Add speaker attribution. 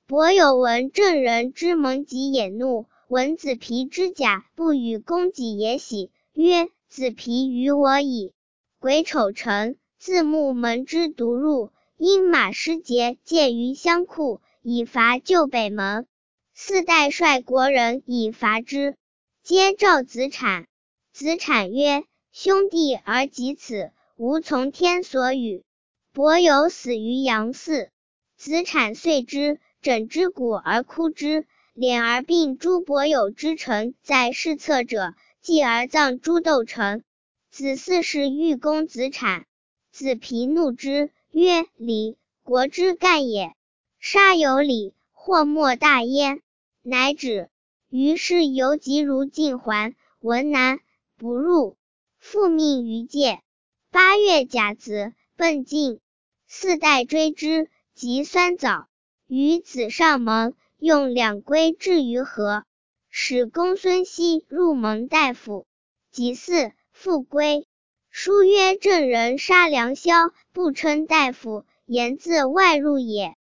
Speaker 1: 伯有闻郑人之盟己也怒，闻子皮之甲不与公己也喜，曰：子皮与我矣。癸丑辰，自木门之独入，因马失节介于乡库，以伐救北门。四代率国人以伐之，皆召子产。子产曰：兄弟而及此，吾从天所与。伯有死于阳寺。子产遂之，枕之骨而哭之，敛而并诸伯有之臣在侍侧者，继而葬诸斗臣。子嗣是欲攻子产。子皮怒之，曰：礼，国之干也。杀有礼，或莫大焉。乃止。于是由疾如进还，闻南，不入。复命于戒。8月甲子，奔晋。四代追之，及酸枣。于子上盟，用两归至于河，使公孙熙入蒙大夫。己巳，复归。书曰：郑人杀梁萧，不称大夫，言自外入也。